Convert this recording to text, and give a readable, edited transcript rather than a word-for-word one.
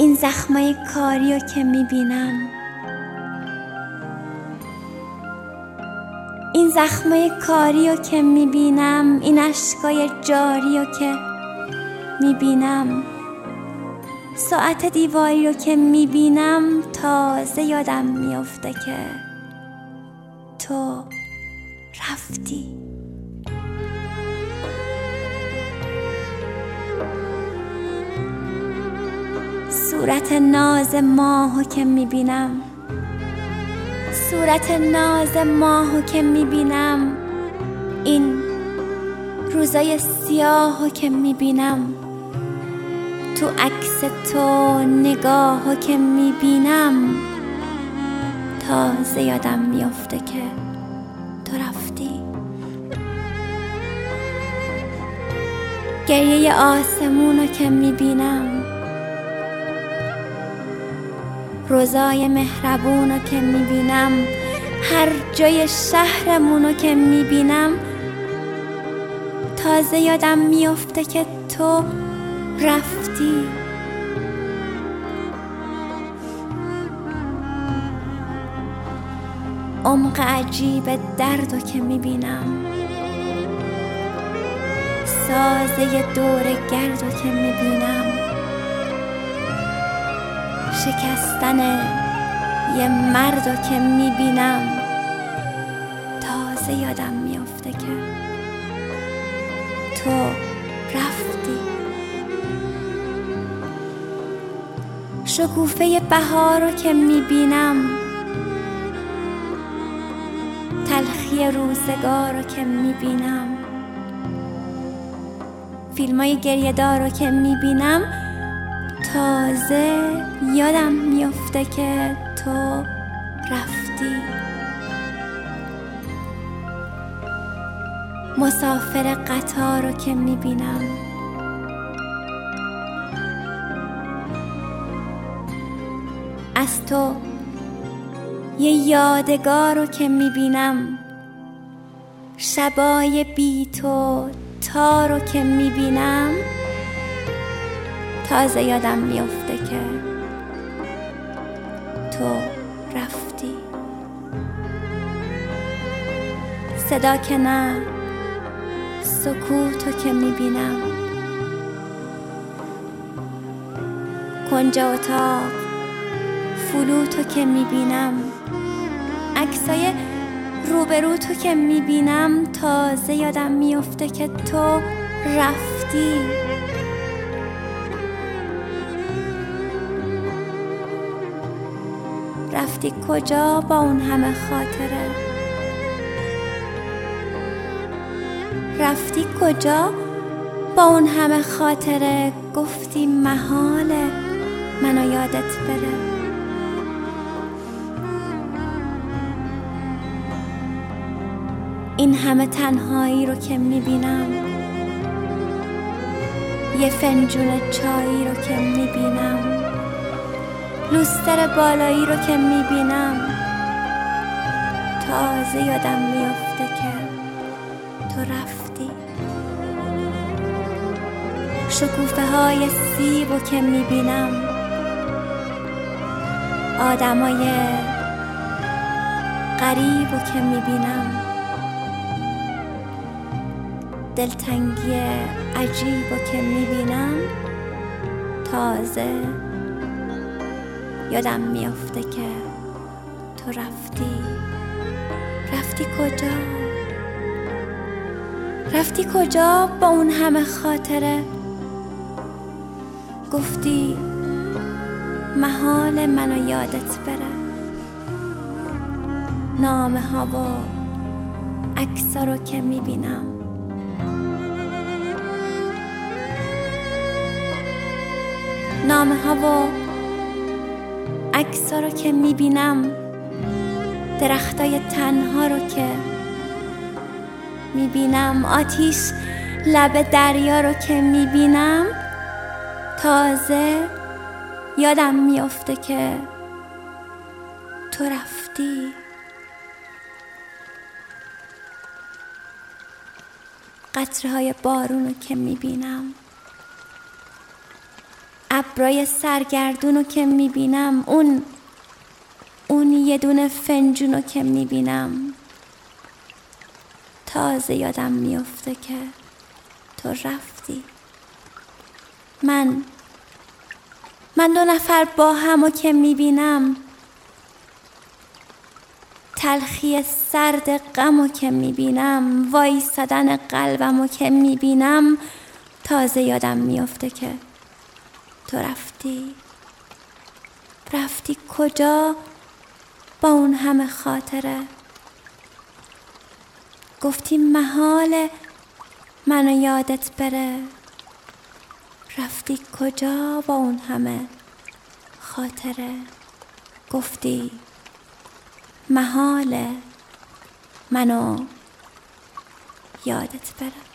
این زخمای کاریو که میبینم، این زخمای کاریو که میبینم، این اشکای جاریو که میبینم، ساعت دیواری رو که میبینم، تازه یادم میفته که تو رفتی. صورت ناز ماهو که میبینم، صورت ناز ماهو که میبینم، این روزای سیاهو که میبینم، تو عکس تو نگاهو که میبینم، تازه یادم میفته که تو رفتی. گریه آسمونو که میبینم، روزای مهربونو که میبینم، هر جای شهرمونو که میبینم، تازه یادم میفته که تو رفتی. عمق عجیب دردو که میبینم، سازه دور گردو که میبینم، شکستن یه مردو که میبینم، تازه یادم میفته که تو رفتی. شکوفه بهارو که میبینم، تلخی روزگارو که میبینم، فیلمای گریه دارو که میبینم، تازه یادم میفته که تو رفتی. مسافر قطارو که میبینم، از تو یه یادگارو که میبینم، شبای بی تو تارو که میبینم، تازه یادم میفته که تو رفتی. صدا که نه، سکوتو که میبینم، کنج اتاق فلوتو که میبینم، عکسای روبروتو که میبینم، تازه یادم میفته که تو رفتی. رفتی کجا با اون همه خاطره؟ رفتی کجا با اون همه خاطره؟ گفتی محاله منو یادت بره. این همه تنهایی رو که میبینم، یه فنجون چایی رو که میبینم، لوستر بالایی رو که میبینم، تازه یادم میفته که تو رفتی. شکوفه های سیب رو که میبینم، آدمای غریب رو که میبینم، دلتنگی عجیب رو که میبینم، تازه یادم میفته که تو رفتی. رفتی کجا؟ رفتی کجا با اون همه خاطره؟ گفتی محال منو یادت بره. نامه ها و عکسا رو که میبینم، نامه ها و عکسا رو که میبینم، درختای تنها رو که میبینم، آتیش لب دریا رو که میبینم، تازه یادم میفته که تو رفتی. قطره‌های بارون رو که میبینم، ابرای سرگردونو که میبینم، اون یه دونه فنجونو که میبینم، تازه یادم میفته که تو رفتی. من 2 نفر با همو که میبینم، تلخی سرد غمو که میبینم، وایسادن قلبمو که میبینم، تازه یادم میفته که تو رفتی کجا با اون همه خاطره؟ گفتی محاله منو یادت بره. رفتی کجا با اون همه خاطره؟ گفتی محاله منو یادت بره.